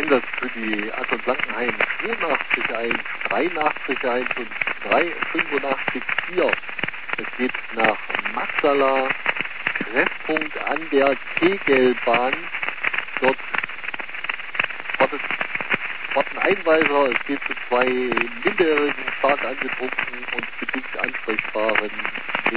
Einsatz für die Anton Blankenheim 82-1, 83-1 und 85-4. Es geht nach Maxala, Treffpunkt an der Kegelbahn. Dort warten Einweiser, es geht zu zwei Minderjährigen, stark angetrunken und bedingt ansprechbaren